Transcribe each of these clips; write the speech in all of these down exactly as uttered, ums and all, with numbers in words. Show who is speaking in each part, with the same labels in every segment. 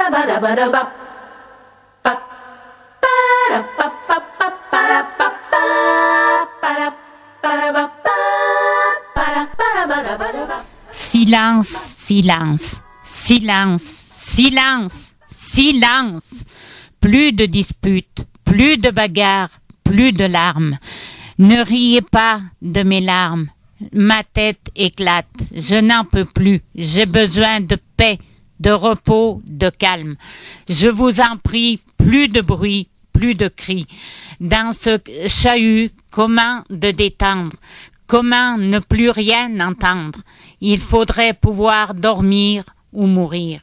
Speaker 1: Silence, silence, silence, silence, silence. Plus de disputes, plus de bagarres, plus de larmes. Ne riez pas de mes larmes. Ma tête éclate. Je n'en peux plus. J'ai besoin de paix, de repos, de calme. Je vous en prie, plus de bruit, plus de cris. Dans ce chahut, comment de détendre? Comment ne plus rien entendre? Il faudrait pouvoir dormir ou mourir.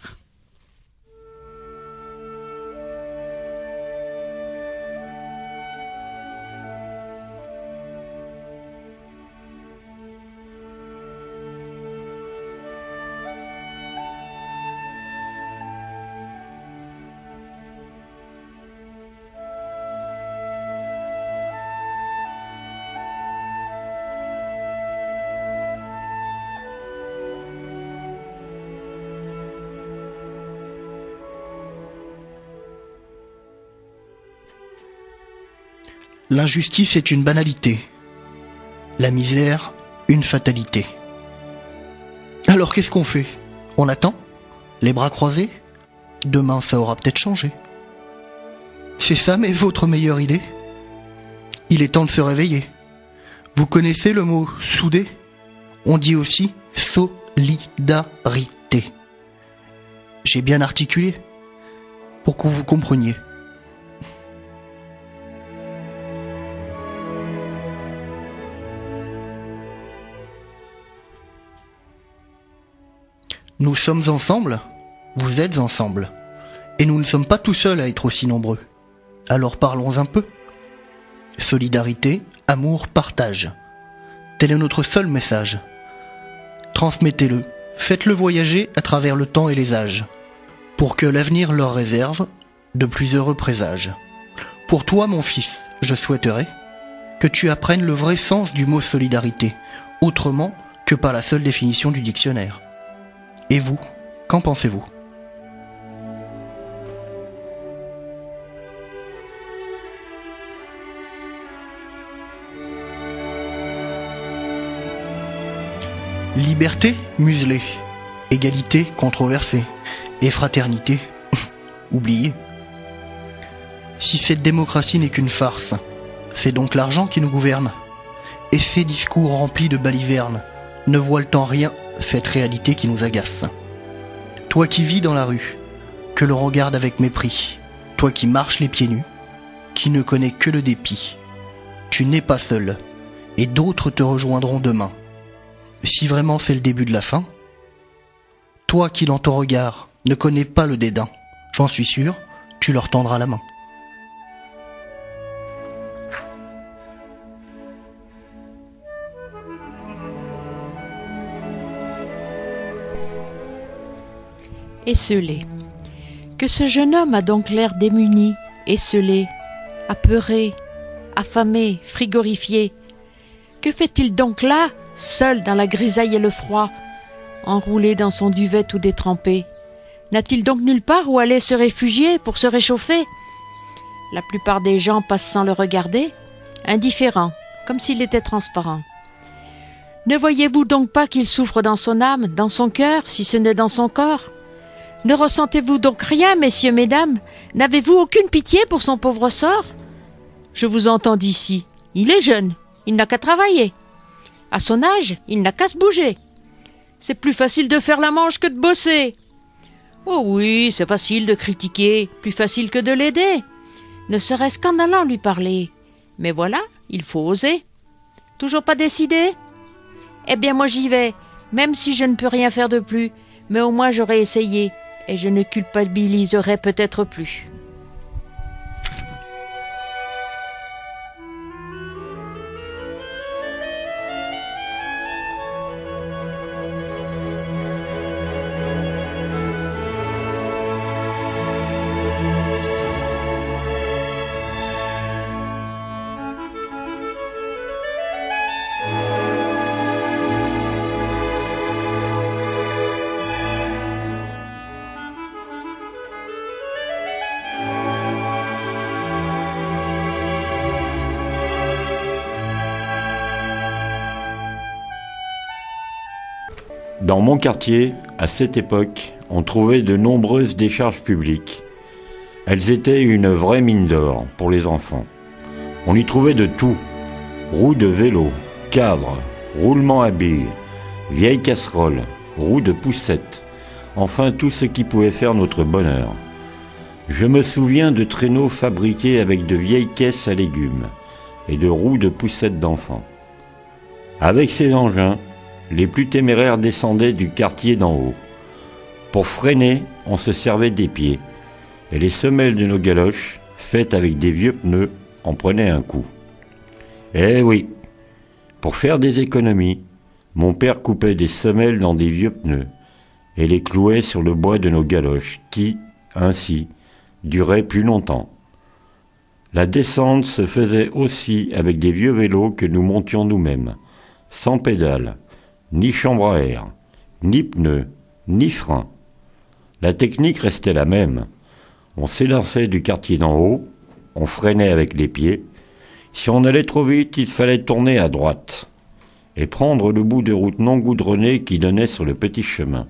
Speaker 2: L'injustice est une banalité, la misère, une fatalité. Alors qu'est-ce qu'on fait? On attend? Les bras croisés? Demain ça aura peut-être changé. C'est ça mais votre meilleure idée? Il est temps de se réveiller. Vous connaissez le mot souder? On dit aussi solidarité. J'ai bien articulé pour que vous compreniez. Nous sommes ensemble, vous êtes ensemble, et nous ne sommes pas tout seuls à être aussi nombreux. Alors parlons un peu. Solidarité, amour, partage. Tel est notre seul message. Transmettez-le, faites-le voyager à travers le temps et les âges, pour que l'avenir leur réserve de plus heureux présages. Pour toi, mon fils, je souhaiterais que tu apprennes le vrai sens du mot solidarité, autrement que par la seule définition du dictionnaire. Et vous, qu'en pensez-vous? Liberté, muselée. Égalité, controversée. Et fraternité, oubliée. Si cette démocratie n'est qu'une farce, c'est donc l'argent qui nous gouverne. Et ces discours remplis de balivernes ne voilent en rien cette réalité qui nous agace. Toi qui vis dans la rue, que l'on regarde avec mépris, toi qui marches les pieds nus, qui ne connais que le dépit, tu n'es pas seul, et d'autres te rejoindront demain. Si vraiment c'est le début de la fin, toi qui dans ton regard ne connais pas le dédain, j'en suis sûr, tu leur tendras la main.
Speaker 3: Esselé. Que ce jeune homme a donc l'air démuni, esselé, apeuré, affamé, frigorifié. Que fait-il donc là, seul dans la grisaille et le froid, enroulé dans son duvet tout détrempé? N'a-t-il donc nulle part où aller se réfugier pour se réchauffer? La plupart des gens passent sans le regarder, indifférents, comme s'il était transparent. Ne voyez-vous donc pas qu'il souffre dans son âme, dans son cœur, si ce n'est dans son corps? Ne ressentez-vous donc rien, messieurs, mesdames? N'avez-vous aucune pitié pour son pauvre sort? Je vous entends d'ici. Il est jeune, il n'a qu'à travailler. À son âge, il n'a qu'à se bouger. C'est plus facile de faire la manche que de bosser. Oh oui, c'est facile de critiquer, plus facile que de l'aider. Ne serait-ce qu'en allant lui parler. Mais voilà, il faut oser. Toujours pas décidé? Eh bien moi j'y vais, même si je ne peux rien faire de plus, mais au moins j'aurai essayé. Et je ne culpabiliserai peut-être plus.
Speaker 4: Dans mon quartier, à cette époque, on trouvait de nombreuses décharges publiques. Elles étaient une vraie mine d'or pour les enfants. On y trouvait de tout. Roues de vélo, cadres, roulements à billes, vieilles casseroles, roues de poussette, enfin tout ce qui pouvait faire notre bonheur. Je me souviens de traîneaux fabriqués avec de vieilles caisses à légumes et de roues de poussette d'enfants. Avec ces engins, les plus téméraires descendaient du quartier d'en haut. Pour freiner, on se servait des pieds, et les semelles de nos galoches, faites avec des vieux pneus, en prenaient un coup. Eh oui, pour faire des économies, mon père coupait des semelles dans des vieux pneus et les clouait sur le bois de nos galoches qui, ainsi, duraient plus longtemps. La descente se faisait aussi avec des vieux vélos que nous montions nous-mêmes, sans pédales, ni chambre à air, ni pneus, ni freins. La technique restait la même. On s'élançait du quartier d'en haut, on freinait avec les pieds. Si on allait trop vite, il fallait tourner à droite et prendre le bout de route non goudronné qui donnait sur le petit chemin.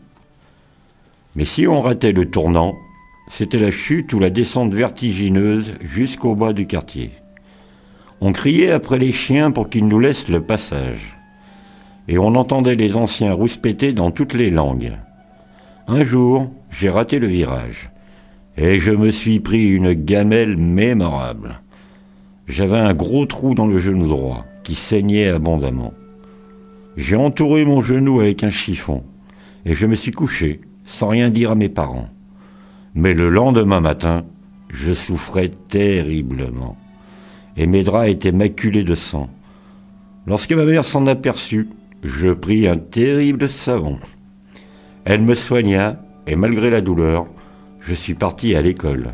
Speaker 4: Mais si on ratait le tournant, c'était la chute ou la descente vertigineuse jusqu'au bas du quartier. On criait après les chiens pour qu'ils nous laissent le passage. Et on entendait les anciens rouspéter dans toutes les langues. Un jour, j'ai raté le virage, et je me suis pris une gamelle mémorable. J'avais un gros trou dans le genou droit, qui saignait abondamment. J'ai entouré mon genou avec un chiffon, et je me suis couché, sans rien dire à mes parents. Mais le lendemain matin, je souffrais terriblement, et mes draps étaient maculés de sang. Lorsque ma mère s'en aperçut, je pris un terrible savon. Elle me soigna, et malgré la douleur, je suis parti à l'école.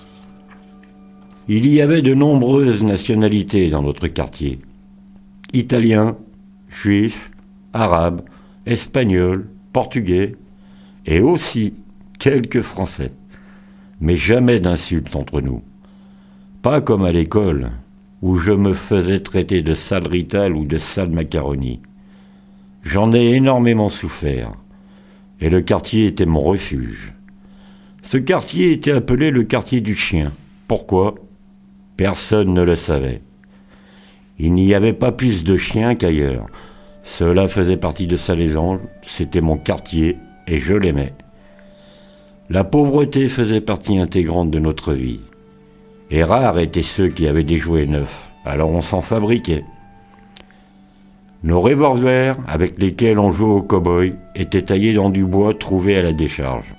Speaker 4: Il y avait de nombreuses nationalités dans notre quartier. Italiens, juifs, arabes, espagnols, portugais, et aussi quelques Français. Mais jamais d'insultes entre nous. Pas comme à l'école, où je me faisais traiter de sale rital ou de sale macaroni. J'en ai énormément souffert, et le quartier était mon refuge. Ce quartier était appelé le quartier du chien. Pourquoi ? Personne ne le savait. Il n'y avait pas plus de chiens qu'ailleurs. Cela faisait partie de Salaizange, c'était mon quartier, et je l'aimais. La pauvreté faisait partie intégrante de notre vie. Et rares étaient ceux qui avaient des jouets neufs, alors on s'en fabriquait. Nos revolvers, avec lesquels on jouait au cow-boy, étaient taillés dans du bois trouvé à la décharge.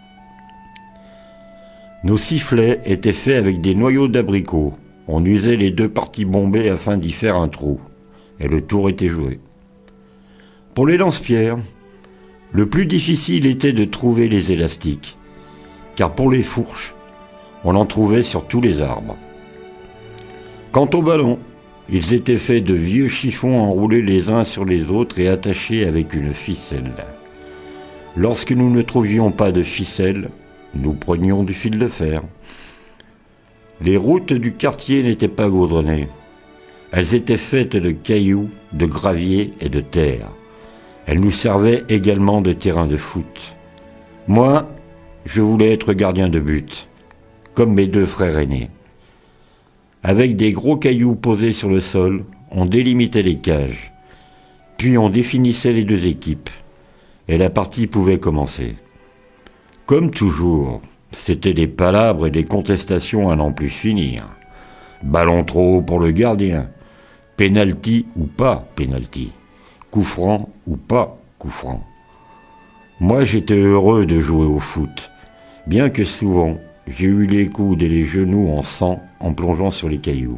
Speaker 4: Nos sifflets étaient faits avec des noyaux d'abricots. On usait les deux parties bombées afin d'y faire un trou, et le tour était joué. Pour les lance-pierres, le plus difficile était de trouver les élastiques, car pour les fourches, on en trouvait sur tous les arbres. Quant aux ballons, ils étaient faits de vieux chiffons enroulés les uns sur les autres et attachés avec une ficelle. Lorsque nous ne trouvions pas de ficelle, nous prenions du fil de fer. Les routes du quartier n'étaient pas goudronnées. Elles étaient faites de cailloux, de gravier et de terre. Elles nous servaient également de terrain de foot. Moi, je voulais être gardien de but, comme mes deux frères aînés. Avec des gros cailloux posés sur le sol, on délimitait les cages. Puis on définissait les deux équipes, et la partie pouvait commencer. Comme toujours, c'était des palabres et des contestations à n'en plus finir. Ballon trop haut pour le gardien, pénalty ou pas pénalty, coup franc ou pas coup franc. Moi, j'étais heureux de jouer au foot, bien que souvent, j'ai eu les coudes et les genoux en sang en plongeant sur les cailloux.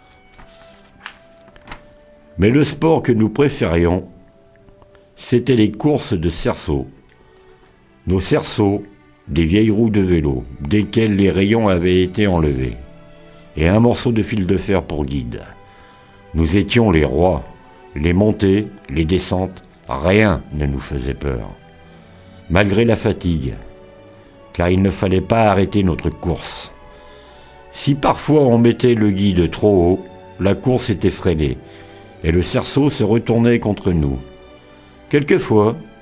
Speaker 4: Mais le sport que nous préférions, c'était les courses de cerceaux. Nos cerceaux, des vieilles roues de vélo, desquelles les rayons avaient été enlevés, et un morceau de fil de fer pour guide. Nous étions les rois. Les montées, les descentes, rien ne nous faisait peur. Malgré la fatigue, car il ne fallait pas arrêter notre course. Si parfois on mettait le guide trop haut, la course était freinée, et le cerceau se retournait contre nous. Quelquefois,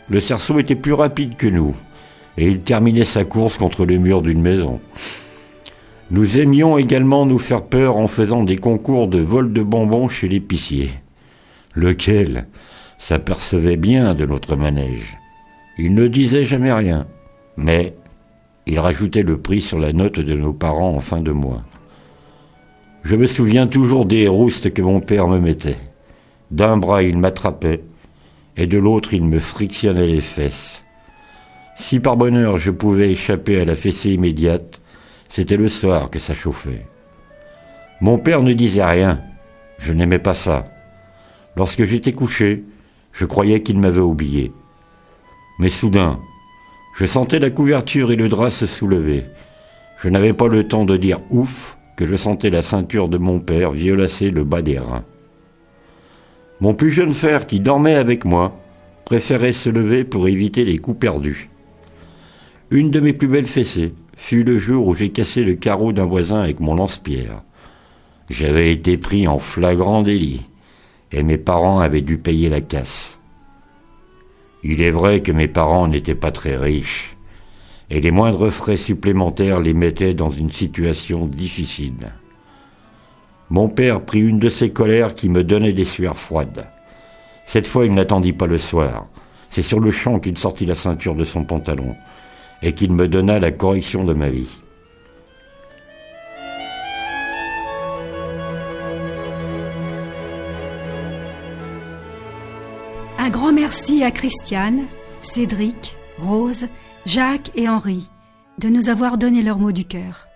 Speaker 4: Le cerceau était plus rapide que nous, et il terminait sa course contre le mur d'une maison. Nous aimions également nous faire peur en faisant des concours de vol de bonbons chez l'épicier, lequel s'apercevait bien de notre manège. Il ne disait jamais rien, mais il rajoutait le prix sur la note de nos parents en fin de mois. Je me souviens toujours des roustes que mon père me mettait. D'un bras, il m'attrapait, et de l'autre, il me frictionnait les fesses. Si par bonheur je pouvais échapper à la fessée immédiate, c'était le soir que ça chauffait. Mon père ne disait rien, je n'aimais pas ça. Lorsque j'étais couché, je croyais qu'il m'avait oublié. Mais soudain, je sentais la couverture et le drap se soulever. Je n'avais pas le temps de dire « ouf » que je sentais la ceinture de mon père violacer le bas des reins. Mon plus jeune frère, qui dormait avec moi, préférait se lever pour éviter les coups perdus. Une de mes plus belles fessées fut le jour où j'ai cassé le carreau d'un voisin avec mon lance-pierre. J'avais été pris en flagrant délit, et mes parents avaient dû payer la casse. Il est vrai que mes parents n'étaient pas très riches, et les moindres frais supplémentaires les mettaient dans une situation difficile. Mon père prit une de ces colères qui me donnait des sueurs froides. Cette fois, il n'attendit pas le soir. C'est sur le champ qu'il sortit la ceinture de son pantalon et qu'il me donna la correction de ma vie.
Speaker 5: Un grand merci à Christiane, Cédric, Rose, Jacques et Henri de nous avoir donné leur mot du cœur.